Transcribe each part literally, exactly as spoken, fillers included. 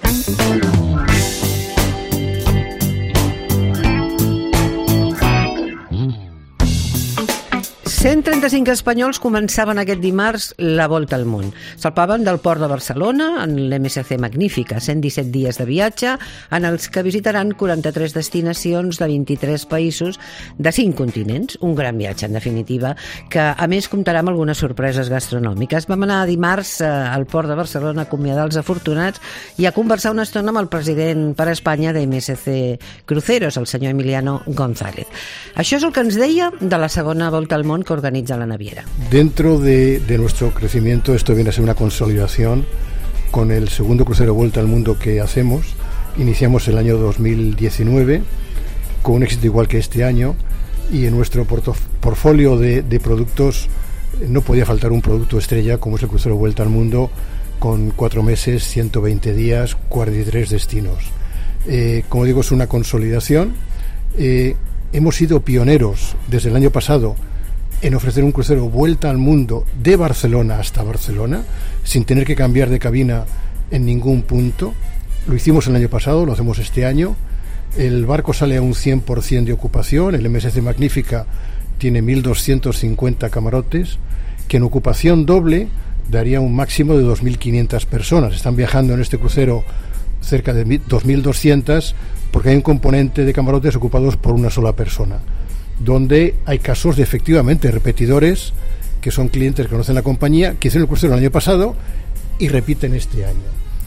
cent trenta-cinc espanyols començaven aquest dimarts la volta al món. Salpaven del port de Barcelona en l'M S C Magnífica, cent disset dies de viatge en els que visitaran quaranta-tres destinacions de vint-i-tres països de cinc continents. Un gran viatge, en definitiva, que a més comptarà amb algunes sorpreses gastronòmiques. Vam anar dimarts al port de Barcelona a acomiadar els afortunats i a conversar una estona amb el president per a Espanya de M S C Cruceros, el senyor Emiliano González. Això és el que ens deia de la segona volta al món que organiza la naviera. Dentro de, de nuestro crecimiento, esto viene a ser una consolidación con el segundo crucero Vuelta al Mundo que hacemos. Iniciamos el año dos mil diecinueve con un éxito igual que este año, y en nuestro portfolio de, de productos no podía faltar un producto estrella como es el crucero Vuelta al Mundo, con cuatro meses, ciento veinte días, cuarenta y tres destinos. Eh, como digo, es una consolidación. Eh, hemos sido pioneros desde el año pasado en ofrecer un crucero Vuelta al Mundo de Barcelona hasta Barcelona, sin tener que cambiar de cabina en ningún punto. Lo hicimos el año pasado, lo hacemos este año. El barco sale a un cien por ciento de ocupación. El M S C Magnífica tiene mil doscientos cincuenta camarotes, que en ocupación doble daría un máximo de dos mil quinientas personas. Están viajando en este crucero cerca de dos mil doscientas, porque hay un componente de camarotes ocupados por una sola persona, donde hay casos de efectivamente repetidores, que son clientes que conocen la compañía, que hicieron el crucero el año pasado y repiten este año.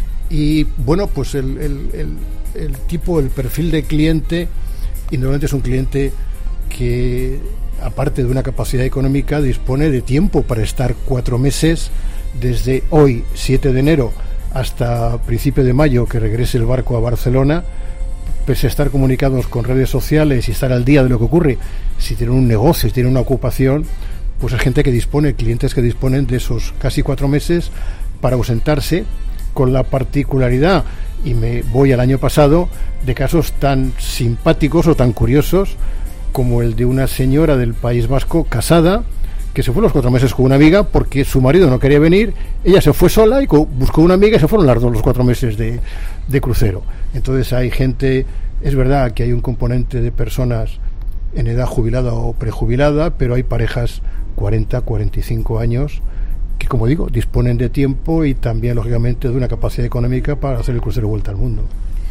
Y bueno, pues el, el, el, el tipo, el perfil de cliente, indudablemente es un cliente que, aparte de una capacidad económica, dispone de tiempo para estar cuatro meses, desde hoy, siete de enero, hasta principio de mayo, que regrese el barco a Barcelona. Pese a estar comunicados con redes sociales y estar al día de lo que ocurre, si tienen un negocio, si tienen una ocupación, pues hay gente que dispone, clientes que disponen de esos casi cuatro meses para ausentarse, con la particularidad, y me voy al año pasado, de casos tan simpáticos o tan curiosos como el de una señora del País Vasco casada, que se fue los cuatro meses con una amiga porque su marido no quería venir. Ella se fue sola y buscó una amiga y se fueron las dos los cuatro meses de, de crucero. Entonces hay gente, es verdad que hay un componente de personas en edad jubilada o prejubilada, pero hay parejas cuarenta, cuarenta y cinco años que, como digo, disponen de tiempo y también, lógicamente, de una capacidad económica para hacer el crucero Vuelta al Mundo.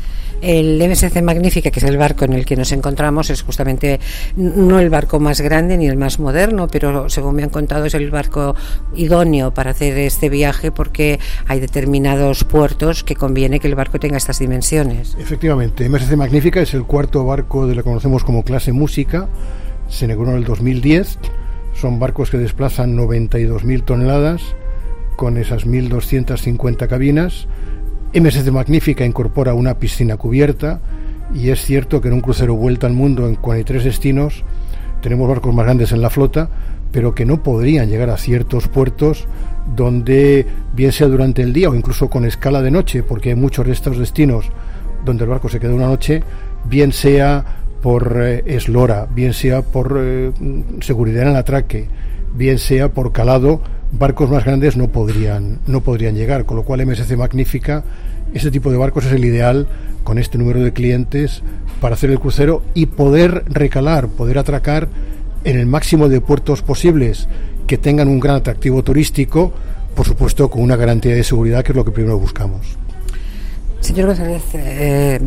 El M S C Magnífica, que es el barco en el que nos encontramos, es justamente no el barco más grande ni el más moderno, pero según me han contado es el barco idóneo para hacer este viaje, porque hay determinados puertos que conviene que el barco tenga estas dimensiones. Efectivamente, M S C Magnífica es el cuarto barco de lo que conocemos como clase música. Se inauguró en el dos mil diez. Son barcos que desplazan noventa y dos mil toneladas con esas mil doscientas cincuenta cabinas. M S C Magnífica incorpora una piscina cubierta, y es cierto que en un crucero Vuelta al Mundo en cuarenta y tres destinos tenemos barcos más grandes en la flota, pero que no podrían llegar a ciertos puertos donde, bien sea durante el día o incluso con escala de noche, porque hay muchos de estos destinos donde el barco se queda una noche, bien sea por eh, eslora, bien sea por eh, seguridad en el atraque, bien sea por calado, barcos más grandes no podrían no podrían llegar, con lo cual M S C Magnífica, este tipo de barcos es el ideal con este número de clientes para hacer el crucero y poder recalar, poder atracar en el máximo de puertos posibles que tengan un gran atractivo turístico, por supuesto con una garantía de seguridad, que es lo que primero buscamos. Señor González, eh,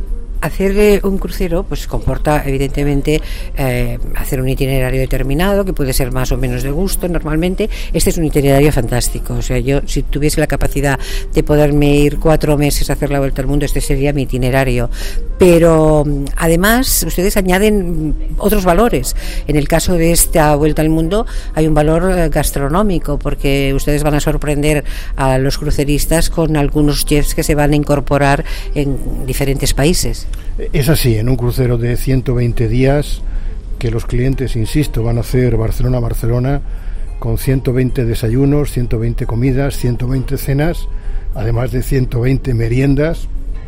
hacer un crucero pues comporta evidentemente eh, hacer un itinerario determinado que puede ser más o menos de gusto. Normalmente este es un itinerario fantástico, o sea, yo si tuviese la capacidad de poderme ir cuatro meses a hacer la vuelta al mundo, este sería mi itinerario, pero además ustedes añaden otros valores. En el caso de esta vuelta al mundo hay un valor gastronómico, porque ustedes van a sorprender a los cruceristas con algunos chefs que se van a incorporar en diferentes países. Es así, en un crucero de ciento veinte días, que los clientes, insisto, van a hacer Barcelona-Barcelona con ciento veinte desayunos, ciento veinte comidas, ciento veinte cenas, además de ciento veinte meriendas.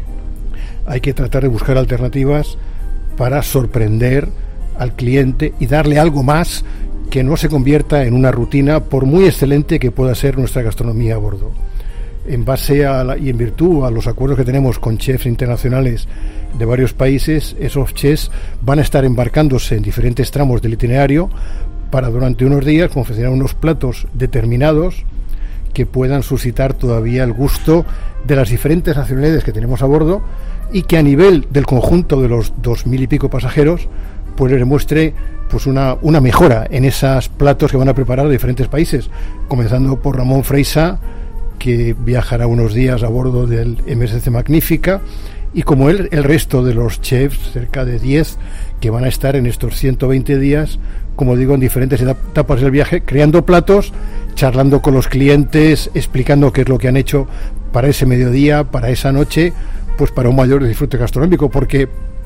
Hay que tratar de buscar alternativas para sorprender al cliente y darle algo más que no se convierta en una rutina, por muy excelente que pueda ser nuestra gastronomía a bordo. en base a la, y en virtud a los acuerdos que tenemos con chefs internacionales de varios países, esos chefs van a estar embarcándose en diferentes tramos del itinerario para durante unos días confeccionar unos platos determinados que puedan suscitar todavía el gusto de las diferentes nacionalidades que tenemos a bordo y que a nivel del conjunto de los dos mil y pico pasajeros pues les demuestre pues una, una mejora en esos platos que van a preparar de diferentes países, comenzando por Ramón Freisa, que viajará unos días a bordo del M S C Magnífica, y como él, el resto de los chefs, cerca de diez, que van a estar en estos ciento veinte días, como digo, en diferentes etapas del viaje, creando platos, charlando con los clientes, explicando qué es lo que han hecho para ese mediodía, para esa noche, pues para un mayor disfrute gastronómico, porque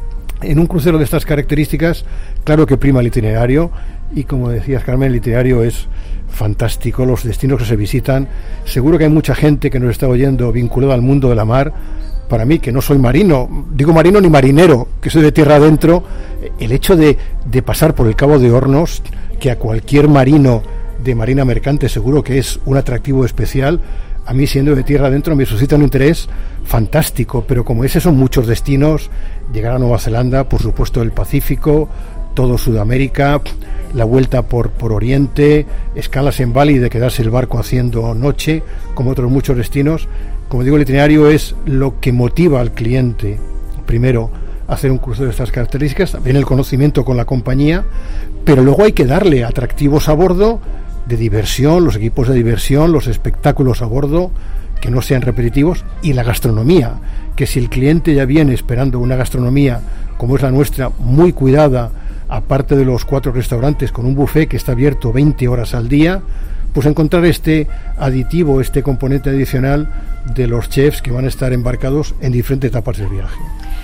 en un crucero de estas características, claro que prima el itinerario, y como decías, Carmen, el itinerario es fantástico, los destinos que se visitan. Seguro que hay mucha gente que nos está oyendo vinculada al mundo de la mar. Para mí, que no soy marino, digo marino ni marinero, que soy de tierra adentro, el hecho de, de pasar por el Cabo de Hornos, que a cualquier marino de marina mercante seguro que es un atractivo especial, a mí, siendo de tierra adentro, me suscita un interés fantástico, pero como ese son muchos destinos, llegar a Nueva Zelanda, por supuesto el Pacífico, todo Sudamérica, la vuelta por, por Oriente, escalas en Bali, de quedarse el barco haciendo noche, como otros muchos destinos. Como digo, el itinerario es lo que motiva al cliente, primero, a hacer un crucero de estas características, también el conocimiento con la compañía, pero luego hay que darle atractivos a bordo de diversión, los equipos de diversión, los espectáculos a bordo, que no sean repetitivos, y la gastronomía, que si el cliente ya viene esperando una gastronomía como es la nuestra, muy cuidada, aparte de los cuatro restaurantes con un buffet que está abierto veinte horas al día, pues encontrar este aditivo, este componente adicional de los chefs que van a estar embarcados en diferentes etapas del viaje.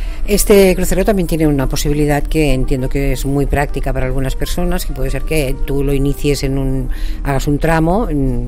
Este crucero también tiene una posibilidad que entiendo que es muy práctica para algunas personas, que puede ser que tú lo inicies en un, hagas un tramo,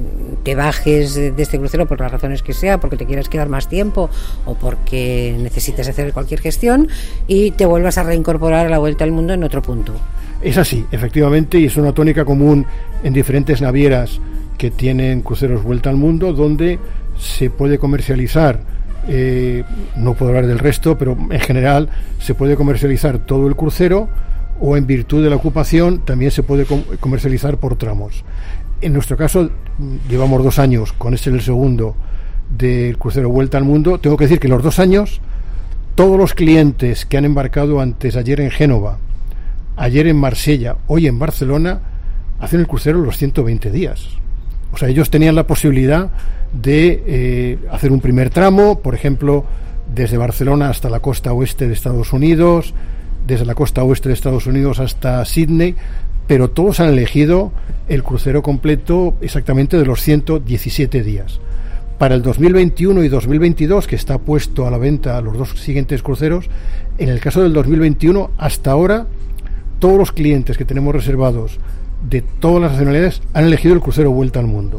te bajes de este crucero por las razones que sea, porque te quieras quedar más tiempo o porque necesites hacer cualquier gestión, y te vuelvas a reincorporar a la vuelta al mundo en otro punto. Es así, efectivamente, y es una tónica común en diferentes navieras que tienen cruceros vuelta al mundo, donde se puede comercializar. Eh, no puedo hablar del resto, pero en general se puede comercializar todo el crucero, o en virtud de la ocupación también se puede com- comercializar por tramos. En nuestro caso llevamos dos años, con este el segundo del crucero Vuelta al Mundo. Tengo que decir que en los dos años todos los clientes que han embarcado antes, ayer en Génova, ayer en Marsella, hoy en Barcelona, hacen el crucero los ciento veinte días. O sea, ellos tenían la posibilidad de eh, hacer un primer tramo, por ejemplo, desde Barcelona hasta la costa oeste de Estados Unidos, desde la costa oeste de Estados Unidos hasta Sydney, pero todos han elegido el crucero completo exactamente de los ciento diecisiete días. Para el dos mil veintiuno y dos mil veintidós, que está puesto a la venta los dos siguientes cruceros, en el caso del dos mil veintiuno, hasta ahora, todos los clientes que tenemos reservados de todas las nacionalidades han elegido el crucero Vuelta al Mundo.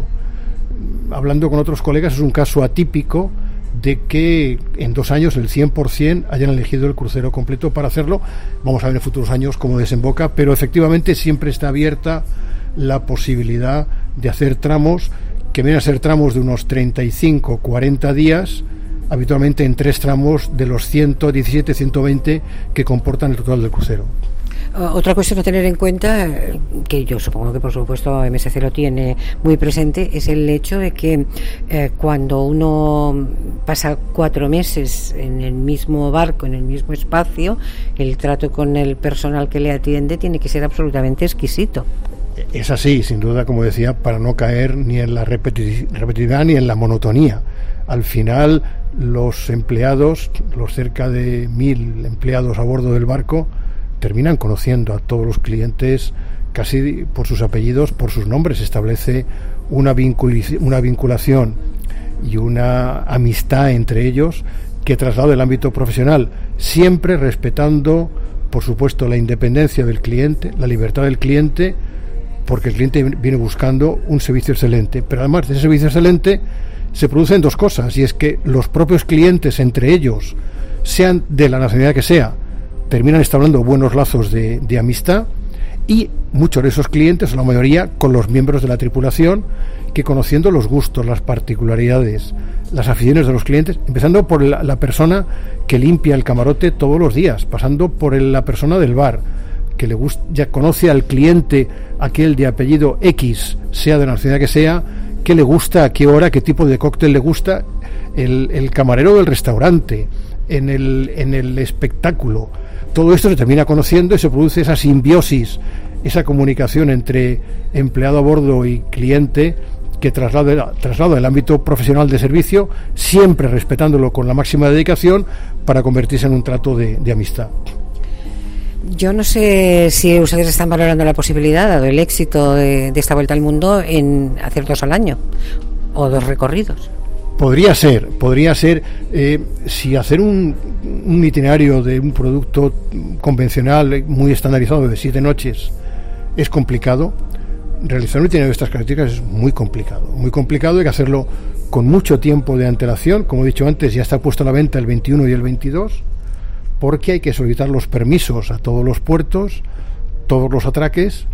Hablando con otros colegas, es un caso atípico de que en dos años el cien por ciento hayan elegido el crucero completo para hacerlo. Vamos a ver en futuros años cómo desemboca, pero efectivamente siempre está abierta la posibilidad de hacer tramos que vienen a ser tramos de unos treinta y cinco, cuarenta días, habitualmente en tres tramos de los ciento diecisiete, ciento veinte que comportan el total del crucero. Otra cuestión a tener en cuenta, que yo supongo que por supuesto M S C lo tiene muy presente, es el hecho de que eh, cuando uno pasa cuatro meses en el mismo barco, en el mismo espacio, el trato con el personal que le atiende tiene que ser absolutamente exquisito. Es así, sin duda, como decía, para no caer ni en la repeti- repetitividad ni en la monotonía. Al final, los empleados, los cerca de mil empleados a bordo del barco, terminan conociendo a todos los clientes casi por sus apellidos, por sus nombres. Se establece una, vincul- una vinculación y una amistad entre ellos que traslada el ámbito profesional, siempre respetando, por supuesto, la independencia del cliente, la libertad del cliente, porque el cliente viene buscando un servicio excelente. Pero además de ese servicio excelente se producen dos cosas, y es que los propios clientes entre ellos, sean de la nacionalidad que sea, terminan estableciendo buenos lazos de, de amistad, y muchos de esos clientes, o la mayoría, con los miembros de la tripulación, que conociendo los gustos, las particularidades, las aficiones de los clientes, empezando por la, la persona que limpia el camarote todos los días, pasando por el, la persona del bar, que le gusta, ya conoce al cliente, aquel de apellido X, sea de la nacionalidad que sea, qué le gusta, a qué hora, qué tipo de cóctel le gusta, el, el camarero del restaurante, en el, en el espectáculo. Todo esto se termina conociendo y se produce esa simbiosis, esa comunicación entre empleado a bordo y cliente, que traslada, traslada el ámbito profesional de servicio, siempre respetándolo con la máxima dedicación, para convertirse en un trato de, de amistad. Yo no sé si ustedes están valorando la posibilidad, dado el éxito de, de esta vuelta al mundo, en hacer dos al año o dos recorridos. Podría ser, podría ser, eh, si hacer un, un itinerario de un producto convencional, muy estandarizado, de siete noches, es complicado. Realizar un itinerario de estas características es muy complicado, muy complicado, hay que hacerlo con mucho tiempo de antelación. Como he dicho antes, ya está puesto a la venta el veintiuno y el veintidós, porque hay que solicitar los permisos a todos los puertos, todos los atraques,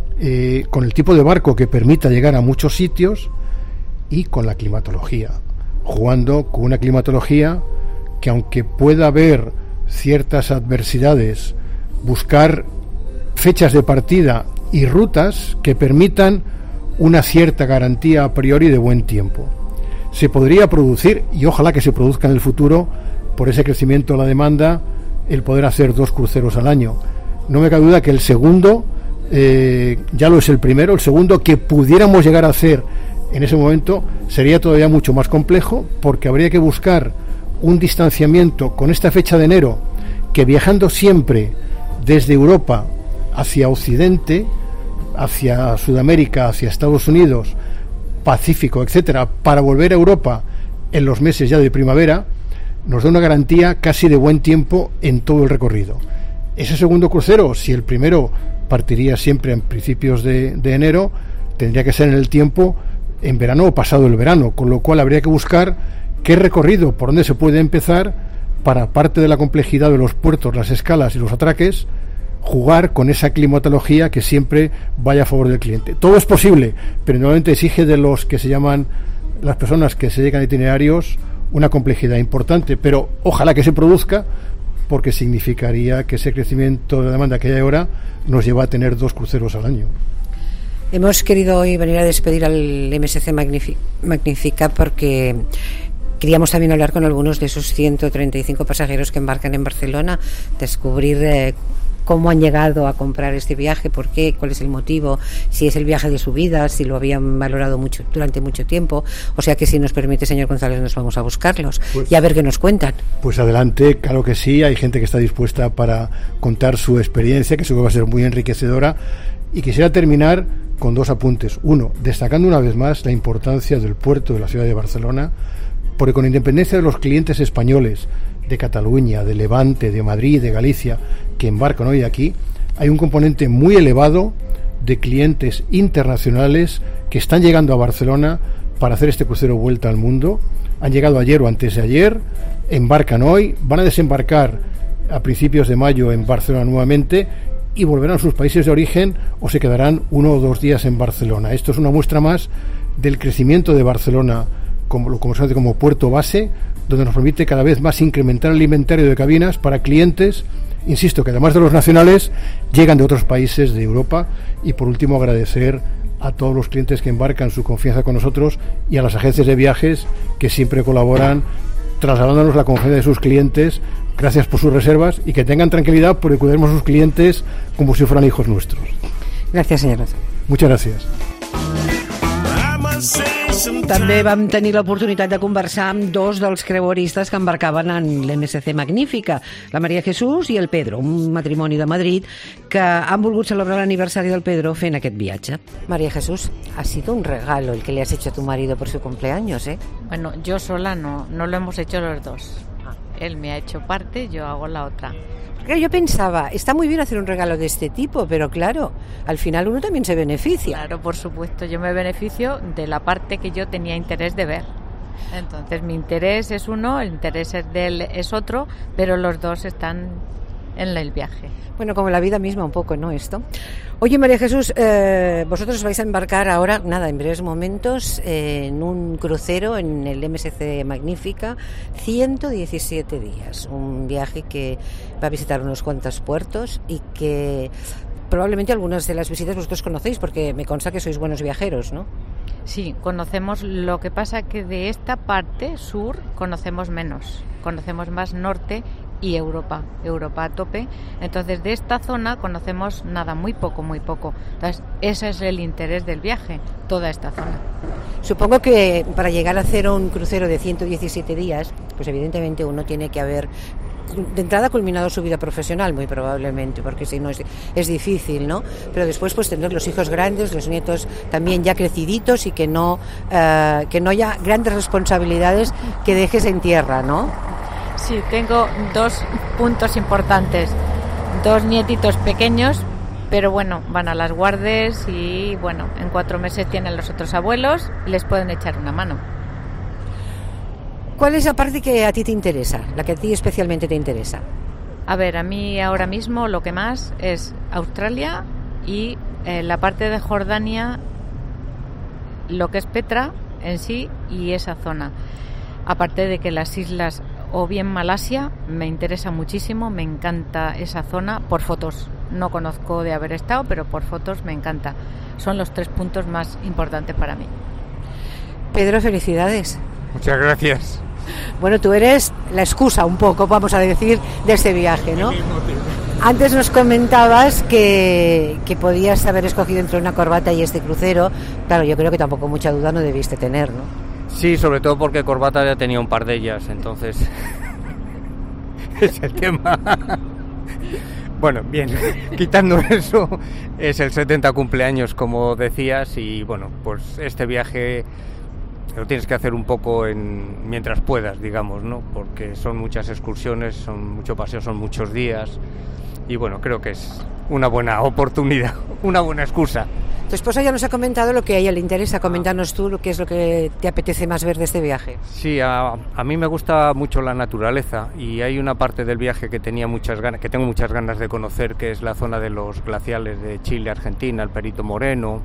eh, con el tipo de barco que permita llegar a muchos sitios y con la climatología, jugando con una climatología que, aunque pueda haber ciertas adversidades, buscar fechas de partida y rutas que permitan una cierta garantía a priori de buen tiempo. Se podría producir, y ojalá que se produzca en el futuro, por ese crecimiento de la demanda, el poder hacer dos cruceros al año. No me cabe duda que el segundo, eh, ya lo es el primero, el segundo que pudiéramos llegar a hacer en ese momento sería todavía mucho más complejo, porque habría que buscar un distanciamiento con esta fecha de enero, que viajando siempre desde Europa hacia Occidente, hacia Sudamérica, hacia Estados Unidos, Pacífico, etcétera, para volver a Europa en los meses ya de primavera, nos da una garantía casi de buen tiempo en todo el recorrido. Ese segundo crucero, si el primero partiría siempre en principios de, de enero, tendría que ser en el tiempo en verano o pasado el verano, con lo cual habría que buscar qué recorrido, por dónde se puede empezar, para, parte de la complejidad de los puertos, las escalas y los atraques, jugar con esa climatología que siempre vaya a favor del cliente. Todo es posible, pero normalmente exige de los que se llaman las personas que se dedican a itinerarios una complejidad importante, pero ojalá que se produzca, porque significaría que ese crecimiento de la demanda que hay ahora nos lleva a tener dos cruceros al año. Hemos querido hoy venir a despedir al M S C Magnific- Magnifica porque queríamos también hablar con algunos de esos ciento treinta y cinco pasajeros que embarcan en Barcelona, descubrir eh, cómo han llegado a comprar este viaje, por qué, cuál es el motivo, si es el viaje de su vida, si lo habían valorado mucho durante mucho tiempo. O sea que, si nos permite, señor González, nos vamos a buscarlos pues, y a ver qué nos cuentan. Pues adelante, claro que sí, hay gente que está dispuesta para contar su experiencia, que seguro va a ser muy enriquecedora. Y quisiera terminar con dos apuntes. Uno, destacando una vez más la importancia del puerto de la ciudad de Barcelona, porque con independencia de los clientes españoles de Cataluña, de Levante, de Madrid, de Galicia, que embarcan hoy aquí, hay un componente muy elevado de clientes internacionales que están llegando a Barcelona para hacer este crucero vuelta al mundo. Han llegado ayer o antes de ayer, embarcan hoy, van a desembarcar a principios de mayo en Barcelona nuevamente y volverán a sus países de origen o se quedarán uno o dos días en Barcelona. Esto es una muestra más del crecimiento de Barcelona como, como se conoce como puerto base, donde nos permite cada vez más incrementar el inventario de cabinas para clientes, insisto, que además de los nacionales, llegan de otros países de Europa. Y por último, agradecer a todos los clientes que embarcan su confianza con nosotros y a las agencias de viajes que siempre colaboran trasladándonos la confianza de sus clientes. Gracias por sus reservas y que tengan tranquilidad porque cuidaremos a sus clientes como si fueran hijos nuestros. Gracias, señora. Muchas gracias. També vam tenir l'oportunitat de conversar amb dos dels creueristes que embarcaven en l'M S C Magnífica, la María Jesús i el Pedro, un matrimoni de Madrid que han volgut celebrar l'aniversari del Pedro fent aquest viatge. María Jesús, ha sido un regalo el que le has hecho a tu marido por su cumpleaños, ¿eh? Bueno, yo sola no, no lo hemos hecho los dos. Él me ha hecho parte, yo hago la otra. Claro, yo pensaba, está muy bien hacer un regalo de este tipo, pero claro, al final uno también se beneficia. Claro, por supuesto, yo me beneficio de la parte que yo tenía interés de ver. Entonces mi interés es uno, el interés de él es otro, pero los dos están en el viaje. Bueno, como la vida misma un poco, ¿no? Esto. Oye, María Jesús, eh, vosotros vais a embarcar ahora, nada, en breves momentos, eh, en un crucero en el M S C Magnífica, ciento diecisiete días. Un viaje que va a visitar unos cuantos puertos y que probablemente algunas de las visitas vosotros conocéis, porque me consta que sois buenos viajeros, ¿no? Sí, conocemos, lo que pasa que de esta parte sur conocemos menos, conocemos más norte y Europa, Europa a tope. Entonces de esta zona conocemos nada, muy poco, muy poco. Entonces ese es el interés del viaje, toda esta zona. Supongo que para llegar a hacer un crucero de ciento diecisiete días, pues evidentemente uno tiene que haber de entrada culminado su vida profesional, muy probablemente, porque si no es, es difícil, ¿no? Pero después pues tener los hijos grandes, los nietos también ya creciditos y que no eh, que no haya grandes responsabilidades que dejes en tierra, ¿no? Sí, tengo dos puntos importantes, dos nietitos pequeños, pero bueno, van a las guardes y bueno, en cuatro meses tienen los otros abuelos, les pueden echar una mano. ¿Cuál es la parte que a ti te interesa, la que a ti especialmente te interesa? A ver, a mí ahora mismo lo que más es Australia y eh, la parte de Jordania, lo que es Petra en sí y esa zona. Aparte de que las islas o bien Malasia me interesa muchísimo, me encanta esa zona por fotos. No conozco de haber estado, pero por fotos me encanta. Son los tres puntos más importantes para mí. Pedro, felicidades. Muchas gracias. Bueno, tú eres la excusa un poco, vamos a decir, de este viaje, ¿no? Antes nos comentabas que, que podías haber escogido entre una corbata y este crucero. Claro, yo creo que tampoco mucha duda no debiste tener, ¿no? Sí, sobre todo porque corbata ya tenía un par de ellas, entonces es el tema. Bueno, bien, quitando eso, es el setenta cumpleaños, como decías, y bueno, pues este viaje lo tienes que hacer un poco en mientras puedas, digamos, ¿no? Porque son muchas excursiones, son mucho paseo, son muchos días, y bueno, creo que es una buena oportunidad, una buena excusa. Tu esposa ya nos ha comentado lo que a ella le interesa. Coméntanos tú lo que es lo que te apetece más ver de este viaje. Sí, a, a mí me gusta mucho la naturaleza y hay una parte del viaje que tenía muchas ganas, que tengo muchas ganas de conocer, que es la zona de los glaciales de Chile, Argentina, el Perito Moreno,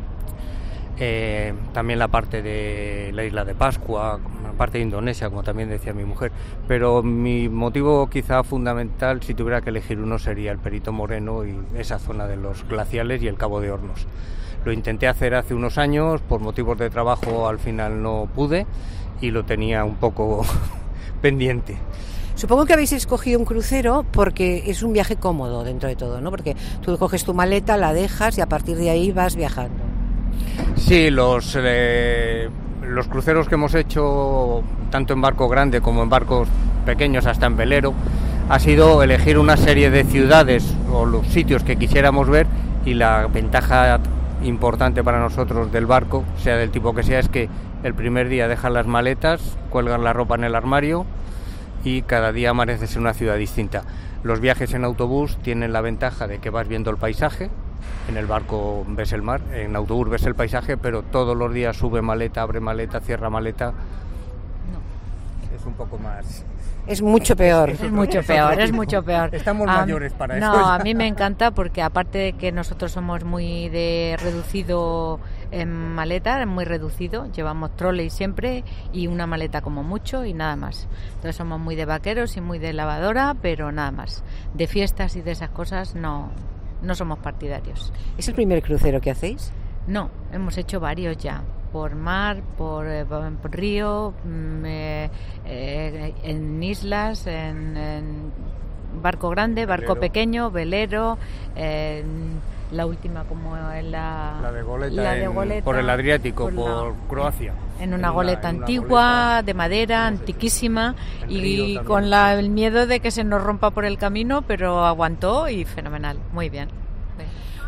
eh, también la parte de la isla de Pascua, la parte de Indonesia, como también decía mi mujer. Pero mi motivo quizá fundamental, si tuviera que elegir uno, sería el Perito Moreno y esa zona de los glaciales y el Cabo de Hornos. Lo intenté hacer hace unos años, por motivos de trabajo al final no pude y lo tenía un poco pendiente. Supongo que habéis escogido un crucero porque es un viaje cómodo dentro de todo, ¿no? Porque tú coges tu maleta, la dejas y a partir de ahí vas viajando. Sí, los, eh, los cruceros que hemos hecho, tanto en barco grande como en barcos pequeños, hasta en velero, ha sido elegir una serie de ciudades o los sitios que quisiéramos ver, y la ventaja importante para nosotros del barco, sea del tipo que sea, es que el primer día dejan las maletas, cuelgan la ropa en el armario y cada día amaneces en una ciudad distinta. Los viajes en autobús tienen la ventaja de que vas viendo el paisaje. En el barco ves el mar, en autobús ves el paisaje, pero todos los días sube maleta, abre maleta, cierra maleta. No. Es un poco más... Es mucho peor. Es mucho peor, es mucho peor. Estamos a, mayores para no, eso. No, a mí me encanta porque aparte de que nosotros somos muy de reducido en maleta, muy reducido, llevamos trolley siempre y una maleta como mucho y nada más. Entonces somos muy de vaqueros y muy de lavadora, pero nada más. De fiestas y de esas cosas no, no somos partidarios. ¿Es el primer crucero que hacéis? No, hemos hecho varios ya. Por mar, por, eh, por río, eh, eh, en islas, en, en barco grande, barco velero. Pequeño, velero, eh, la última como en la... La de Goleta, la de en, goleta por el Adriático, por, por la, Croacia. En una en goleta una, antigua, una goleta, de madera, antiquísima, y con también. la, el miedo de que se nos rompa por el camino, pero aguantó y fenomenal, muy bien.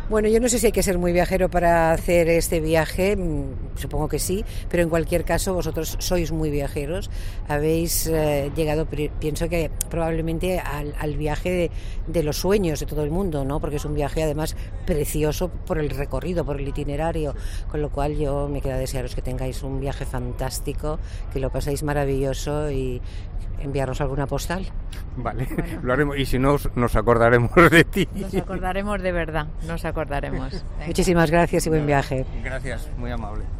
Bueno, yo no sé si hay que ser muy viajero para hacer este viaje, supongo que sí, pero en cualquier caso vosotros sois muy viajeros, habéis eh, llegado, pienso que probablemente al, al viaje de, de los sueños de todo el mundo, ¿no? Porque es un viaje además precioso por el recorrido, por el itinerario, con lo cual yo me queda desearos que tengáis un viaje fantástico, que lo paséis maravilloso y enviarnos alguna postal. Vale, bueno. Lo haremos y si no nos acordaremos de ti. Nos acordaremos de verdad, nos acordaremos. Muchísimas gracias y buen viaje. Gracias, muy amable.